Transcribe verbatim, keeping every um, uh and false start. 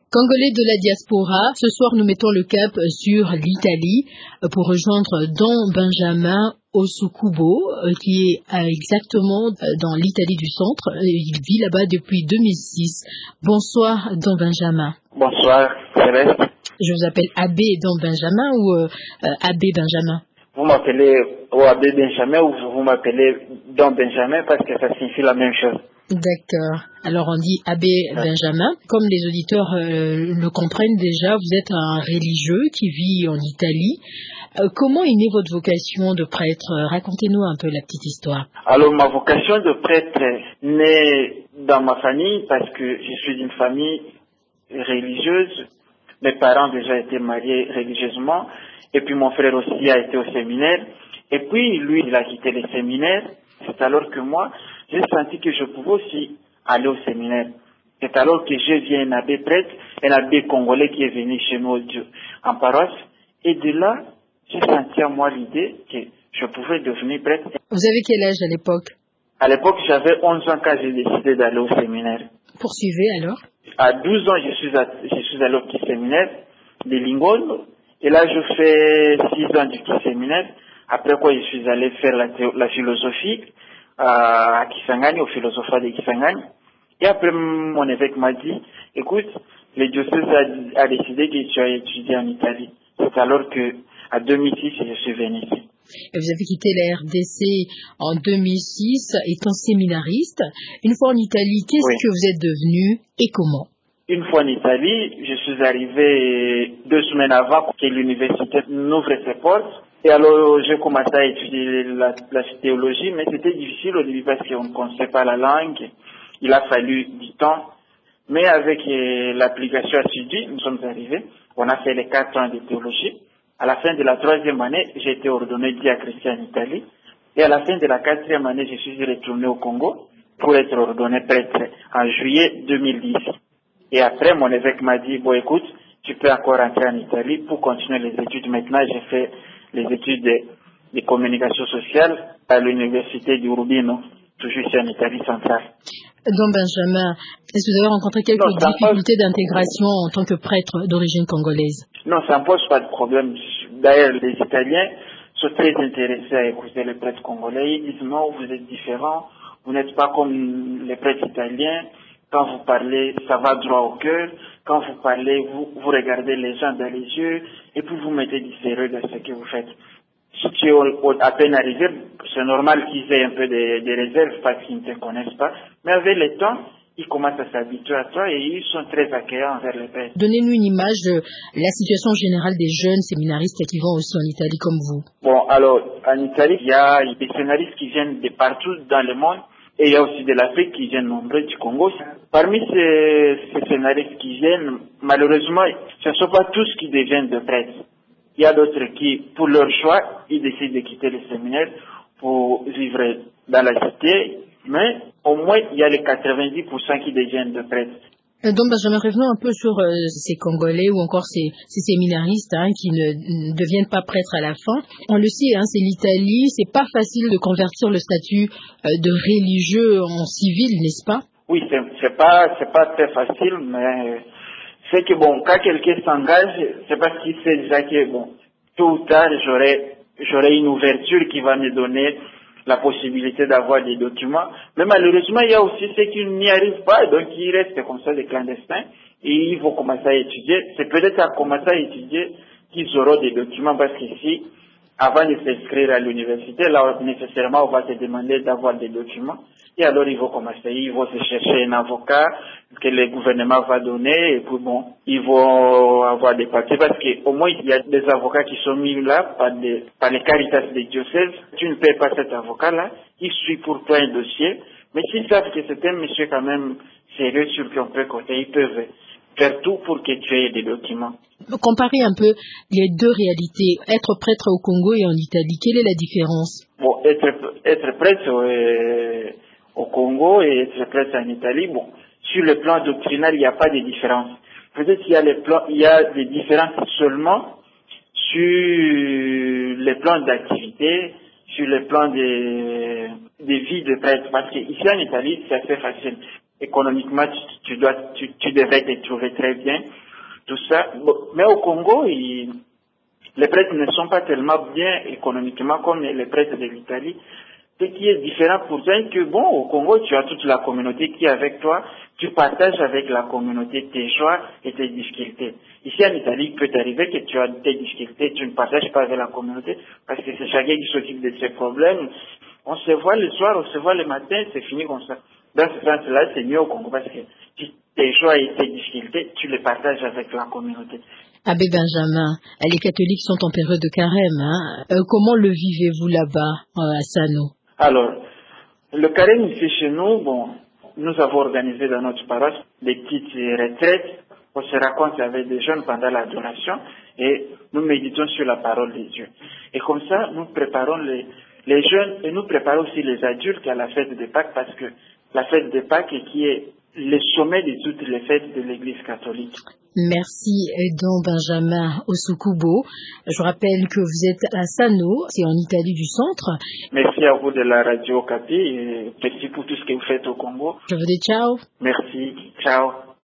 Congolais de la diaspora, ce soir nous mettons le cap sur l'Italie pour rejoindre Don Benjamin Osukubo, qui est exactement dans l'Italie du centre. Il vit là-bas depuis deux mille six. Bonsoir Don Benjamin. Bonsoir Céleste. Je vous appelle Abbé Don Benjamin ou euh, Abbé Benjamin? Vous m'appelez ou Abbé Benjamin ou vous m'appelez Don Benjamin parce que ça signifie la même chose. D'accord. Alors on dit Abbé Benjamin. Comme les auditeurs euh, le comprennent déjà, vous êtes un religieux qui vit en Italie. Euh, comment est née votre vocation de prêtre? Racontez-nous un peu la petite histoire. Alors ma vocation de prêtre naît dans ma famille parce que je suis d'une famille religieuse. Mes parents déjà étaient mariés religieusement et puis mon frère aussi a été au séminaire. Et puis lui, il a quitté le séminaire. C'est alors que moi, j'ai senti que je pouvais aussi aller au séminaire. C'est alors que je viens un abbé prêtre, un abbé congolais qui est venu chez nous en paroisse. Et de là, j'ai senti à moi l'idée que je pouvais devenir prêtre. Vous avez quel âge à l'époque? À l'époque, j'avais onze ans quand j'ai décidé d'aller au séminaire. Poursuivez alors. À douze ans, je suis, à, je suis allé au petit séminaire de Lingone. Et là, je fais six ans du petit séminaire. Après quoi, je suis allé faire la, théo, la philosophie à Kisangani, au philosophat de Kisangani. Et après, mon évêque m'a dit, écoute, le diocèse a, a décidé que tu as étudié en Italie. C'est alors que, à deux mille six, je suis venu ici. Et vous avez quitté la R D C en deux mille six, étant séminariste. Une fois en Italie, qu'est-ce oui. que vous êtes devenu et comment? Une fois en Italie, je suis arrivé deux semaines avant que l'université n'ouvre ses portes. Et alors, j'ai commencé à étudier la, la théologie, mais c'était difficile au début parce qu'on ne connaissait pas la langue. Il a fallu du temps. Mais avec euh, l'application assidue, nous sommes arrivés. On a fait les quatre ans de théologie. À la fin de la troisième année, j'ai été ordonné diacre en Italie. Et à la fin de la quatrième année, je suis retourné au Congo pour être ordonné prêtre en juillet deux mille dix. Et après, mon évêque m'a dit, bon écoute, tu peux encore rentrer en Italie pour continuer les études. Maintenant, j'ai fait les études de, de communication sociale à l'université du Urbino, toujours ici en Italie centrale. Don Benjamin, est-ce que vous avez rencontré quelques non, difficultés pose... d'intégration en tant que prêtre d'origine congolaise? Non, ça ne pose pas de problème. D'ailleurs, les Italiens sont très intéressés à écouter les prêtres congolais. Ils disent non, vous êtes différents, vous n'êtes pas comme les prêtres italiens. Quand vous parlez, ça va droit au cœur. Quand vous parlez, vous, vous regardez les gens dans les yeux et puis vous mettez du sérieux dans ce que vous faites. Si tu es à peine arrivé, c'est normal qu'ils aient un peu de, de réserve parce qu'ils ne te connaissent pas. Mais avec le temps, ils commencent à s'habituer à toi et ils sont très accueillants envers les prêtres. Donnez-nous une image de la situation générale des jeunes séminaristes qui vont aussi en Italie comme vous. Bon, alors, en Italie, il y a des séminaristes qui viennent de partout dans le monde. Et il y a aussi de l'Afrique qui viennent nombreux du Congo. Parmi ces, ces scénaristes qui viennent, malheureusement, ce ne sont pas tous qui deviennent de prêtres. Il y a d'autres qui, pour leur choix, ils décident de quitter le séminaire pour vivre dans la cité. Mais au moins, il y a les quatre-vingt-dix pour cent qui deviennent de prêtres. Donc, Benjamin, revenons un peu sur euh, ces Congolais ou encore ces, ces séminaristes hein, qui ne, ne deviennent pas prêtres à la fin. On le sait, hein, c'est l'Italie, c'est pas facile de convertir le statut euh, de religieux en civil, n'est-ce pas? Oui, c'est, c'est pas, c'est pas très facile, mais c'est que bon, quand quelqu'un s'engage, c'est parce qu'il sait déjà que bon, tôt ou tard, j'aurai, j'aurai une ouverture qui va me donner la possibilité d'avoir des documents. Mais malheureusement, il y a aussi ceux qui n'y arrivent pas, donc ils restent comme ça des clandestins et ils vont commencer à étudier. C'est peut-être à commencer à étudier qu'ils auront des documents parce qu'ici, avant de s'inscrire à l'université, là, nécessairement, on va te demander d'avoir des documents. Et alors, ils vont commencer, ils vont se chercher un avocat que le gouvernement va donner, et puis bon, ils vont avoir des papiers, parce qu'au moins, il y a des avocats qui sont mis là par, des, par les caritas des diocèses. Tu ne payes pas cet avocat-là, il suit pour toi un dossier, mais s'ils savent que c'est un monsieur quand même sérieux sur qui on peut compter, ils peuvent faire tout pour que tu aies des documents. Comparez un peu les deux réalités, être prêtre au Congo et en Italie, quelle est la différence? Bon, être, être prêtre euh, au Congo et être prêtre en Italie, bon, sur le plan doctrinal, il n'y a pas de différence. Peut-être qu'il y a, les plans, il y a des différences seulement sur les plans d'activité, sur le plan des, des vies de prêtre, parce qu'ici en Italie, c'est assez facile. économiquement, tu, tu dois, tu, tu devrais te trouver très bien, tout ça. Bon, mais au Congo, il, les prêtres ne sont pas tellement bien économiquement comme les prêtres de l'Italie. Ce qui est différent pour toi, que bon, au Congo, tu as toute la communauté qui est avec toi, tu partages avec la communauté tes joies et tes difficultés. Ici en Italie, il peut t'arriver que tu as tes difficultés, tu ne partages pas avec la communauté, parce que c'est chacun qui s'occupe de ses problèmes. On se voit le soir, on se voit le matin, c'est fini comme ça. Dans ce sens-là, c'est mieux au Congo, parce que tes joies et tes difficultés, tu les partages avec la communauté. Abbé Benjamin, les catholiques sont en période de carême. Hein? Euh, comment le vivez-vous là-bas, euh, à Sano? Alors, le carême ici chez nous, bon, nous avons organisé dans notre paroisse des petites retraites. On se raconte avec des jeunes pendant l'adoration et nous méditons sur la parole de Dieu. Et comme ça, nous préparons les, les jeunes et nous préparons aussi les adultes à la fête de Pâques, parce que la fête de Pâques qui est le sommet de toutes les fêtes de l'Église catholique. Merci, Don Benjamin Osukubo. Je rappelle que vous êtes à Sano, c'est en Italie du centre. Merci à vous de la radio Okapi et merci pour tout ce que vous faites au Congo. Je vous dis ciao. Merci, ciao.